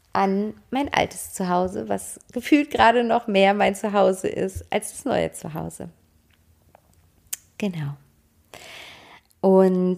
an mein altes Zuhause, was gefühlt gerade noch mehr mein Zuhause ist als das neue Zuhause. Genau. Und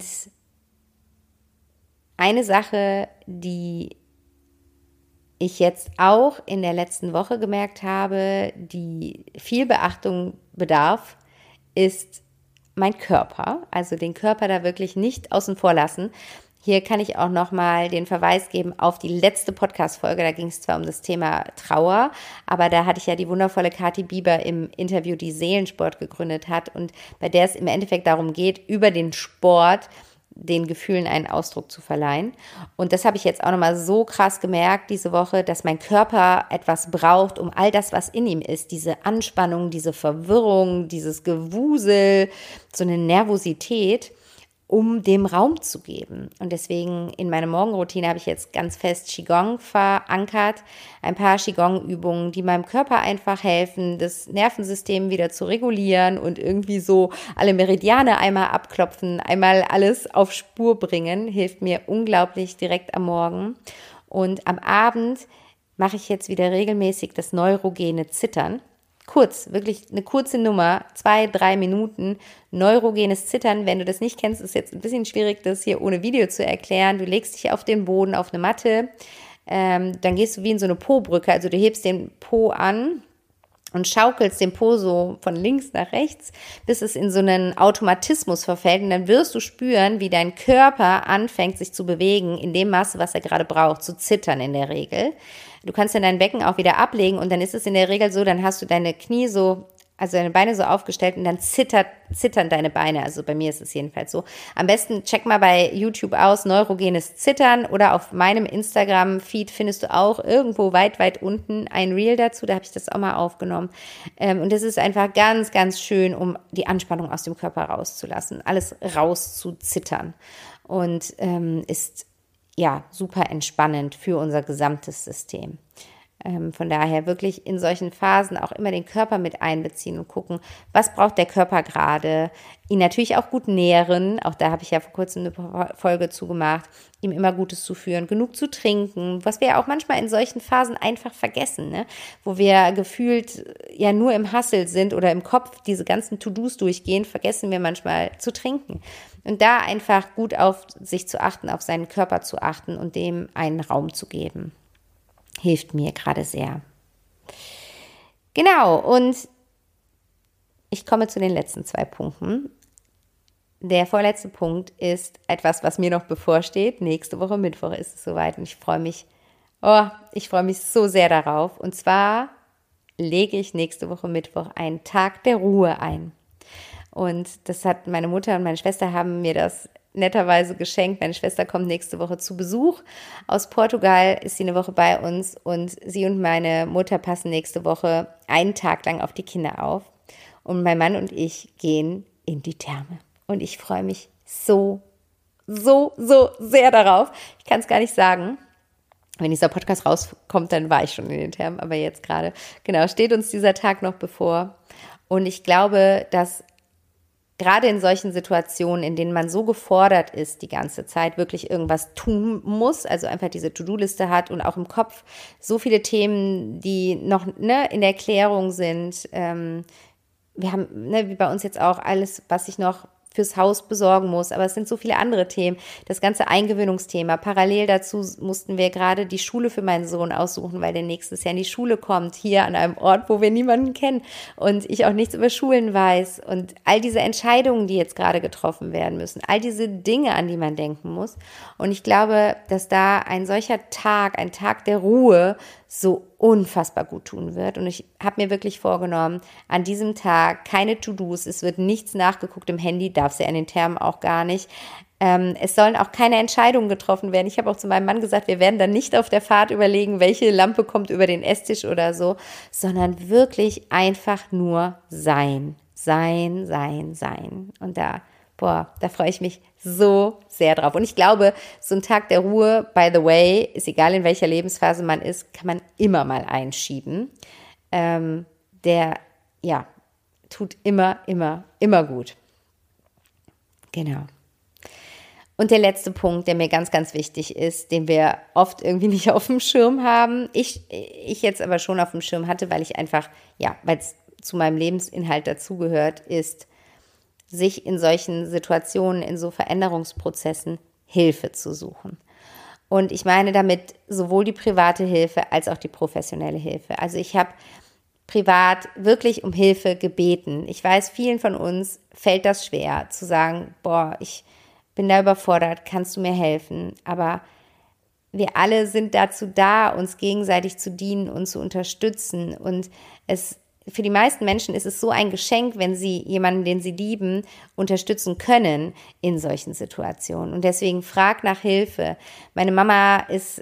eine Sache, die ich jetzt auch in der letzten Woche gemerkt habe, die viel Beachtung bedarf, ist mein Körper. Also den Körper da wirklich nicht außen vor lassen. Hier kann ich auch nochmal den Verweis geben auf die letzte Podcast-Folge. Da ging es zwar um das Thema Trauer, aber da hatte ich ja die wundervolle Kathi Bieber im Interview, die Seelensport gegründet hat und bei der es im Endeffekt darum geht, über den Sport den Gefühlen einen Ausdruck zu verleihen. Und das habe ich jetzt auch nochmal so krass gemerkt diese Woche, dass mein Körper etwas braucht, um all das, was in ihm ist, diese Anspannung, diese Verwirrung, dieses Gewusel, so eine Nervosität, um dem Raum zu geben. Und deswegen in meiner Morgenroutine habe ich jetzt ganz fest Qigong verankert. Ein paar Qigong-Übungen, die meinem Körper einfach helfen, das Nervensystem wieder zu regulieren und irgendwie so alle Meridiane einmal abklopfen, einmal alles auf Spur bringen, hilft mir unglaublich direkt am Morgen. Und am Abend mache ich jetzt wieder regelmäßig das neurogene Zittern. Kurz, wirklich eine kurze Nummer, zwei, drei Minuten, neurogenes Zittern. Wenn du das nicht kennst, ist jetzt ein bisschen schwierig, das hier ohne Video zu erklären. Du legst dich auf den Boden, auf eine Matte, ähm, dann gehst du wie in so eine Po-Brücke, also du hebst den Po an und schaukelst den Po so von links nach rechts, bis es in so einen Automatismus verfällt und dann wirst du spüren, wie dein Körper anfängt, sich zu bewegen in dem Maße, was er gerade braucht, zu zittern in der Regel. Du kannst dann dein Becken auch wieder ablegen und dann ist es in der Regel so, dann hast du deine Knie so, also deine Beine so aufgestellt und dann zittert, zittern deine Beine. Also bei mir ist es jedenfalls so. Am besten check mal bei YouTube aus, neurogenes Zittern oder auf meinem Instagram-Feed findest du auch irgendwo weit, weit unten ein Reel dazu. Da habe ich das auch mal aufgenommen. Und das ist einfach ganz, ganz schön, um die Anspannung aus dem Körper rauszulassen, alles rauszuzittern und ähm, ist ja, super entspannend für unser gesamtes System. Ähm, von daher wirklich in solchen Phasen auch immer den Körper mit einbeziehen und gucken, was braucht der Körper gerade. Ihn natürlich auch gut nähren, auch da habe ich ja vor kurzem eine Folge zugemacht, ihm immer Gutes zuführen, genug zu trinken, was wir ja auch manchmal in solchen Phasen einfach vergessen, ne? Wo wir gefühlt ja nur im Hustle sind oder im Kopf diese ganzen To-Dos durchgehen, vergessen wir manchmal zu trinken. Und da einfach gut auf sich zu achten, auf seinen Körper zu achten und dem einen Raum zu geben, hilft mir gerade sehr. Genau, und ich komme zu den letzten zwei Punkten. Der vorletzte Punkt ist etwas, was mir noch bevorsteht. Nächste Woche Mittwoch ist es soweit und ich freue mich, oh, ich freue mich so sehr darauf. Und zwar lege ich nächste Woche Mittwoch einen Tag der Ruhe ein. Und das hat meine Mutter und meine Schwester haben mir das netterweise geschenkt. Meine Schwester kommt nächste Woche zu Besuch aus Portugal, ist sie eine Woche bei uns und sie und meine Mutter passen nächste Woche einen Tag lang auf die Kinder auf. Und mein Mann und ich gehen in die Therme. Und ich freue mich so, so, so sehr darauf. Ich kann es gar nicht sagen. Wenn dieser Podcast rauskommt, dann war ich schon in den Thermen, aber jetzt gerade, genau, steht uns dieser Tag noch bevor. Und ich glaube, dass gerade in solchen Situationen, in denen man so gefordert ist, die ganze Zeit wirklich irgendwas tun muss, also einfach diese To-Do-Liste hat und auch im Kopf so viele Themen, die noch ne, in der Klärung sind. Ähm, wir haben, ne, wie bei uns jetzt auch alles, was ich noch fürs Haus besorgen muss, aber es sind so viele andere Themen, das ganze Eingewöhnungsthema. Parallel dazu mussten wir gerade die Schule für meinen Sohn aussuchen, weil der nächstes Jahr in die Schule kommt, hier an einem Ort, wo wir niemanden kennen und ich auch nichts über Schulen weiß und all diese Entscheidungen, die jetzt gerade getroffen werden müssen, all diese Dinge, an die man denken muss. Und ich glaube, dass da ein solcher Tag, ein Tag der Ruhe so unfassbar gut tun wird. Und ich habe mir wirklich vorgenommen, an diesem Tag keine To-Dos, es wird nichts nachgeguckt im Handy, darf es ja in den Thermen auch gar nicht. Ähm, es sollen auch keine Entscheidungen getroffen werden. Ich habe auch zu meinem Mann gesagt, wir werden dann nicht auf der Fahrt überlegen, welche Lampe kommt über den Esstisch oder so, sondern wirklich einfach nur sein, sein, sein, sein. Und da Boah, da freue ich mich so sehr drauf. Und ich glaube, so ein Tag der Ruhe, by the way, ist egal in welcher Lebensphase man ist, kann man immer mal einschieben. Ähm, der, ja, tut immer, immer, immer gut. Genau. Und der letzte Punkt, der mir ganz, ganz wichtig ist, den wir oft irgendwie nicht auf dem Schirm haben, ich, ich jetzt aber schon auf dem Schirm hatte, weil ich einfach, ja, weil es zu meinem Lebensinhalt dazugehört, ist, sich in solchen Situationen, in so Veränderungsprozessen Hilfe zu suchen. Und ich meine damit sowohl die private Hilfe als auch die professionelle Hilfe. Also ich habe privat wirklich um Hilfe gebeten. Ich weiß, vielen von uns fällt das schwer zu sagen, boah, ich bin da überfordert, kannst du mir helfen? Aber wir alle sind dazu da, uns gegenseitig zu dienen und zu unterstützen. Und es für die meisten Menschen ist es so ein Geschenk, wenn sie jemanden, den sie lieben, unterstützen können in solchen Situationen. Und deswegen frag nach Hilfe. Meine Mama ist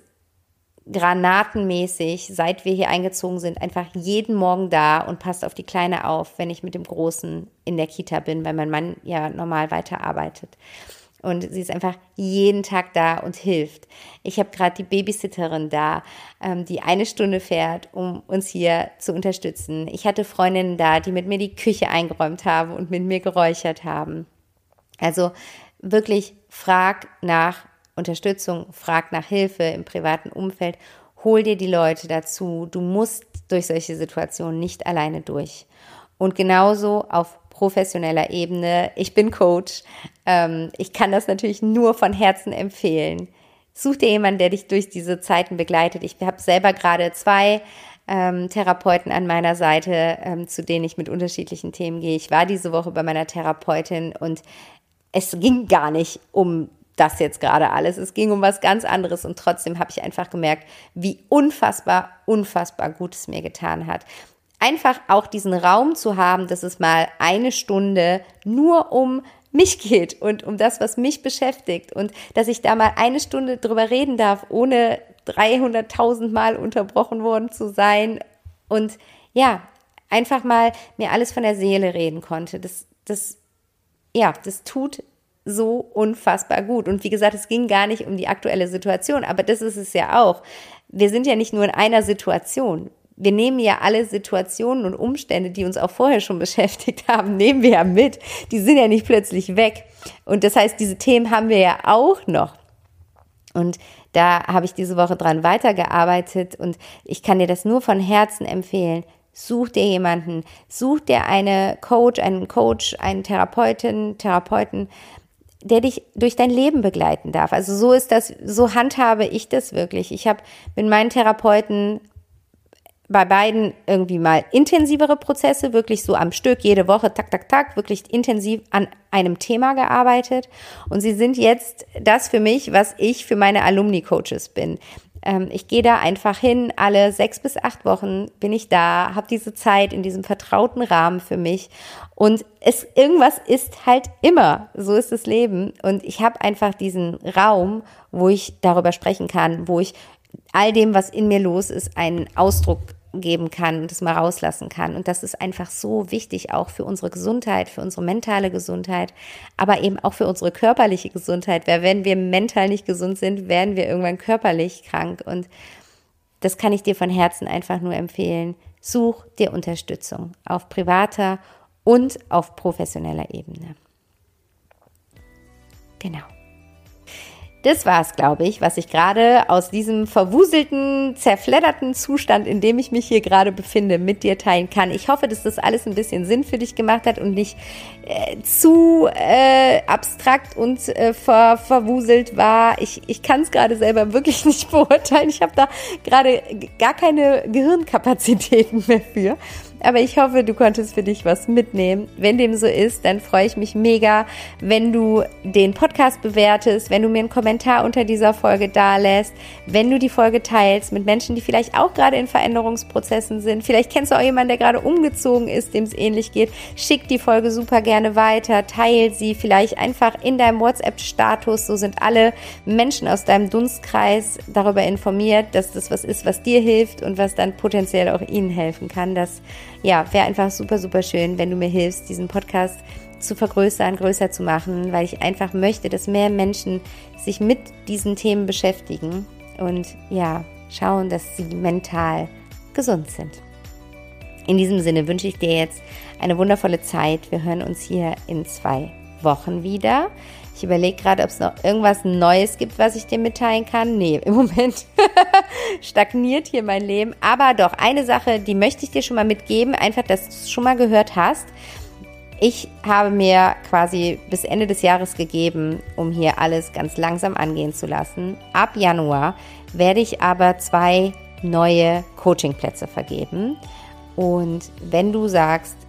granatenmäßig, seit wir hier eingezogen sind, einfach jeden Morgen da und passt auf die Kleine auf, wenn ich mit dem Großen in der Kita bin, weil mein Mann ja normal weiterarbeitet. Und sie ist einfach jeden Tag da und hilft. Ich habe gerade die Babysitterin da, ähm, die eine Stunde fährt, um uns hier zu unterstützen. Ich hatte Freundinnen da, die mit mir die Küche eingeräumt haben und mit mir geräuchert haben. Also wirklich frag nach Unterstützung, frag nach Hilfe im privaten Umfeld. Hol dir die Leute dazu. Du musst durch solche Situationen nicht alleine durch. Und genauso auf professioneller Ebene. Ich bin Coach. Ähm, ich kann das natürlich nur von Herzen empfehlen. Such dir jemanden, der dich durch diese Zeiten begleitet. Ich habe selber gerade zwei ähm, Therapeuten an meiner Seite, ähm, zu denen ich mit unterschiedlichen Themen gehe. Ich war diese Woche bei meiner Therapeutin und es ging gar nicht um das jetzt gerade alles. Es ging um was ganz anderes und trotzdem habe ich einfach gemerkt, wie unfassbar, unfassbar gut es mir getan hat. Einfach auch diesen Raum zu haben, dass es mal eine Stunde nur um mich geht und um das, was mich beschäftigt und dass ich da mal eine Stunde drüber reden darf, ohne dreihunderttausend Mal unterbrochen worden zu sein und ja, einfach mal mir alles von der Seele reden konnte. Das, das, ja, das tut so unfassbar gut. Und wie gesagt, es ging gar nicht um die aktuelle Situation, aber das ist es ja auch. Wir sind ja nicht nur in einer Situation. Wir nehmen ja alle Situationen und Umstände, die uns auch vorher schon beschäftigt haben, nehmen wir ja mit. Die sind ja nicht plötzlich weg. Und das heißt, diese Themen haben wir ja auch noch. Und da habe ich diese Woche dran weitergearbeitet und ich kann dir das nur von Herzen empfehlen. Such dir jemanden, such dir eine Coach, einen Coach, einen Therapeutin, Therapeuten, der dich durch dein Leben begleiten darf. Also so ist das, so handhabe ich das wirklich. Ich habe mit meinen Therapeuten bei beiden irgendwie mal intensivere Prozesse, wirklich so am Stück, jede Woche, tak, tak, tak, wirklich intensiv an einem Thema gearbeitet. Und sie sind jetzt das für mich, was ich für meine Alumni-Coaches bin. Ähm, ich gehe da einfach hin, alle sechs bis acht Wochen bin ich da, habe diese Zeit in diesem vertrauten Rahmen für mich. Und es irgendwas ist halt immer, so ist das Leben. Und ich habe einfach diesen Raum, wo ich darüber sprechen kann, wo ich all dem, was in mir los ist, einen Ausdruck geben kann und es mal rauslassen kann. Und das ist einfach so wichtig, auch für unsere Gesundheit, für unsere mentale Gesundheit, aber eben auch für unsere körperliche Gesundheit. Weil wenn wir mental nicht gesund sind, werden wir irgendwann körperlich krank. Und das kann ich dir von Herzen einfach nur empfehlen. Such dir Unterstützung auf privater und auf professioneller Ebene. Genau. Das war es, glaube ich, was ich gerade aus diesem verwuselten, zerfledderten Zustand, in dem ich mich hier gerade befinde, mit dir teilen kann. Ich hoffe, dass das alles ein bisschen Sinn für dich gemacht hat und nicht äh, zu äh, abstrakt und äh, ver, verwuselt war. Ich, ich kann es gerade selber wirklich nicht beurteilen. Ich habe da gerade gar keine Gehirnkapazitäten mehr für. Aber ich hoffe, du konntest für dich was mitnehmen. Wenn dem so ist, dann freue ich mich mega, wenn du den Podcast bewertest, wenn du mir einen Kommentar unter dieser Folge dalässt, wenn du die Folge teilst mit Menschen, die vielleicht auch gerade in Veränderungsprozessen sind. Vielleicht kennst du auch jemanden, der gerade umgezogen ist, dem es ähnlich geht. Schick die Folge super gerne weiter, teil sie vielleicht einfach in deinem WhatsApp-Status. So sind alle Menschen aus deinem Dunstkreis darüber informiert, dass das was ist, was dir hilft und was dann potenziell auch ihnen helfen kann. Das ja, wäre einfach super, super schön, wenn du mir hilfst, diesen Podcast zu vergrößern, größer zu machen, weil ich einfach möchte, dass mehr Menschen sich mit diesen Themen beschäftigen und ja, schauen, dass sie mental gesund sind. In diesem Sinne wünsche ich dir jetzt eine wundervolle Zeit. Wir hören uns hier in zwei Wochen wieder. Ich überlege gerade, ob es noch irgendwas Neues gibt, was ich dir mitteilen kann. Nee, im Moment stagniert hier mein Leben. Aber doch, eine Sache, die möchte ich dir schon mal mitgeben, einfach, dass du es schon mal gehört hast. Ich habe mir quasi bis Ende des Jahres gegeben, um hier alles ganz langsam angehen zu lassen. Ab Januar werde ich aber zwei neue Coachingplätze vergeben. Und wenn du sagst,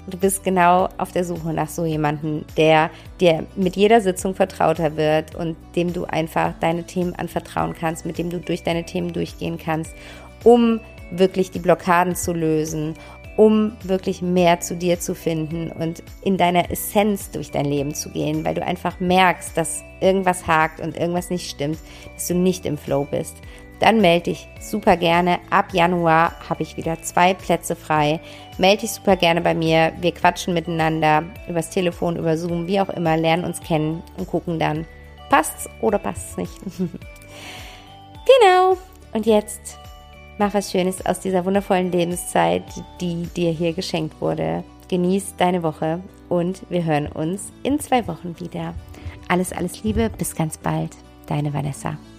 du bist genau auf der Suche nach so jemandem, der dir mit jeder Sitzung vertrauter wird und dem du einfach deine Themen anvertrauen kannst, mit dem du durch deine Themen durchgehen kannst, um wirklich die Blockaden zu lösen, um wirklich mehr zu dir zu finden und in deiner Essenz durch dein Leben zu gehen, weil du einfach merkst, dass irgendwas hakt und irgendwas nicht stimmt, dass du nicht im Flow bist. Dann melde dich super gerne. Ab Januar habe ich wieder zwei Plätze frei. Melde dich super gerne bei mir. Wir quatschen miteinander übers Telefon, über Zoom, wie auch immer, lernen uns kennen und gucken dann, passt's oder passt's nicht. Genau. Und jetzt mach was Schönes aus dieser wundervollen Lebenszeit, die dir hier geschenkt wurde. Genieß deine Woche und wir hören uns in zwei Wochen wieder. Alles, alles Liebe. Bis ganz bald. Deine Vanessa.